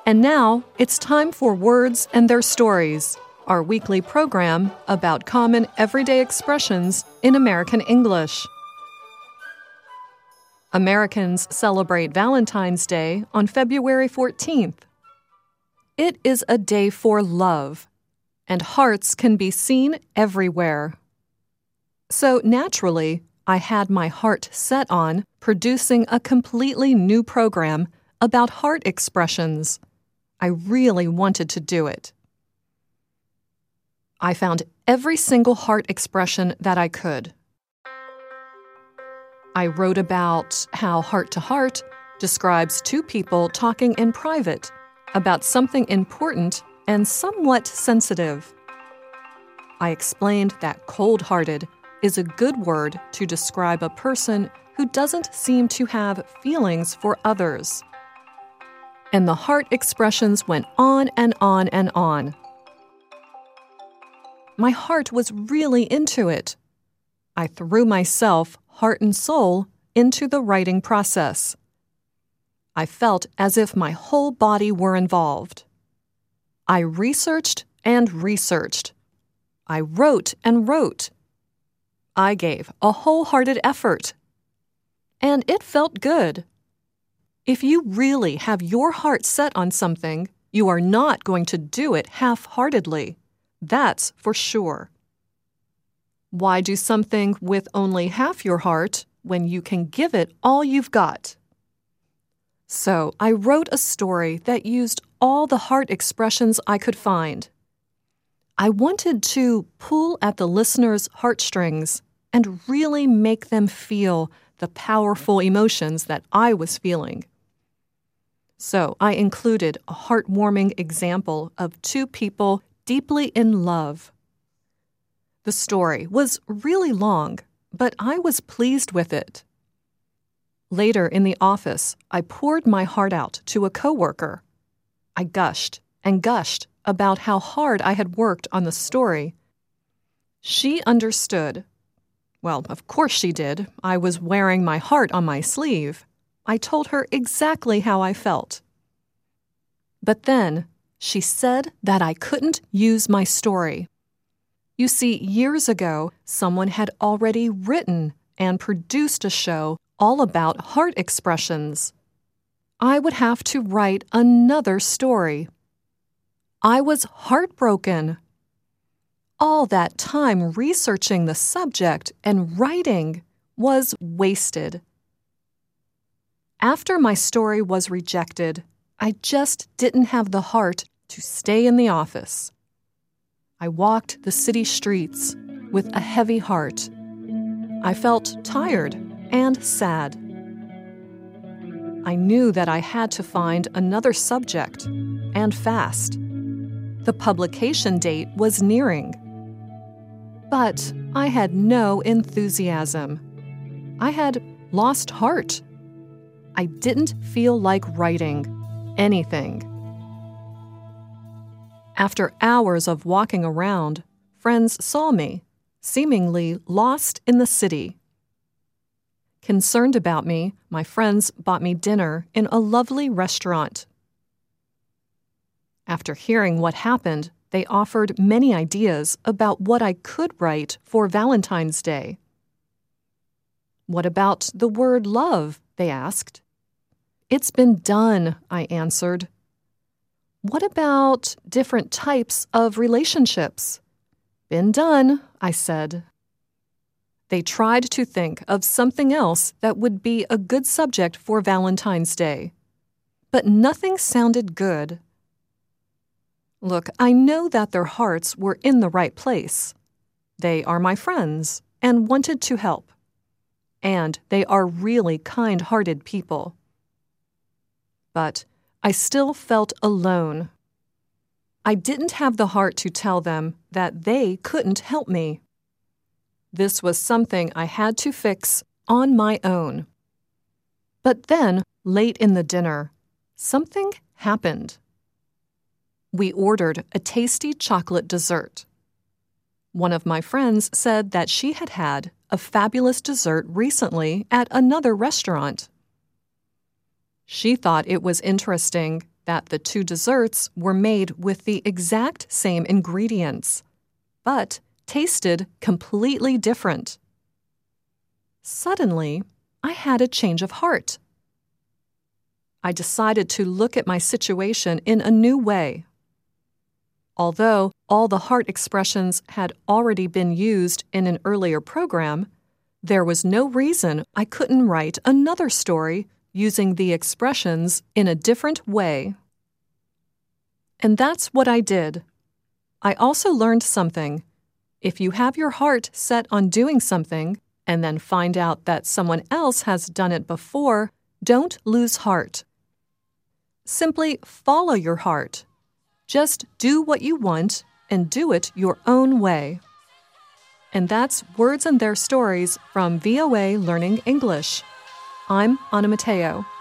And now, it's time for Words and Their Stories, our weekly program about common everyday expressions in American English. Americans celebrate Valentine's Day on February 14th. It is a day for love, and hearts can be seen everywhere. So naturally, I had my heart set on producing a completely new program about heart expressions. I really wanted to do it. I found every single heart expression that I could. I wrote about how heart to heart describes two people talking in private about something important and somewhat sensitive. I explained that cold-hearted is a good word to describe a person who doesn't seem to have feelings for others. And the heart expressions went on and on and on. My heart was really into it. I threw myself, heart and soul, into the writing process. I felt as if my whole body were involved. I researched and researched. I wrote and wrote. I gave a wholehearted effort. And it felt good. If you really have your heart set on something, you are not going to do it half-heartedly. That's for sure. Why do something with only half your heart when you can give it all you've got? So I wrote a story that used all the heart expressions I could find. I wanted to pull at the listener's heartstrings and really make them feel the powerful emotions that I was feeling. So I included a heartwarming example of two people deeply in love. The story was really long, but I was pleased with it. Later in the office, I poured my heart out to a coworker. I gushed and gushed about how hard I had worked on the story. She understood. Well, of course she did. I was wearing my heart on my sleeve. I told her exactly how I felt. But then, she said that I couldn't use my story. You see, years ago, someone had already written and produced a show all about heart expressions. I would have to write another story. I was heartbroken. All that time researching the subject and writing was wasted. After my story was rejected, I just didn't have the heart to stay in the office. I walked the city streets with a heavy heart. I felt tired and sad. I knew that I had to find another subject, and fast. The publication date was nearing. But I had no enthusiasm. I had lost heart. I didn't feel like writing anything. After hours of walking around, friends saw me, seemingly lost in the city. Concerned about me, my friends bought me dinner in a lovely restaurant. After hearing what happened, they offered many ideas about what I could write for Valentine's Day. "What about the word love?" they asked. "It's been done," I answered. "What about different types of relationships?" "Been done," I said. They tried to think of something else that would be a good subject for Valentine's Day. But nothing sounded good. Look, I know that their hearts were in the right place. They are my friends and wanted to help. And they are really kind-hearted people. But I still felt alone. I didn't have the heart to tell them that they couldn't help me. This was something I had to fix on my own. But then, late in the dinner, something happened. We ordered a tasty chocolate dessert. One of my friends said that she had had a fabulous dessert recently at another restaurant. She thought it was interesting that the two desserts were made with the exact same ingredients, but tasted completely different. Suddenly, I had a change of heart. I decided to look at my situation in a new way. Although all the heart expressions had already been used in an earlier program, there was no reason I couldn't write another story using the expressions in a different way. And that's what I did. I also learned something. If you have your heart set on doing something and then find out that someone else has done it before, don't lose heart. Simply follow your heart. Just do what you want and do it your own way. And that's Words and Their Stories from VOA Learning English. I'm Anna Mateo.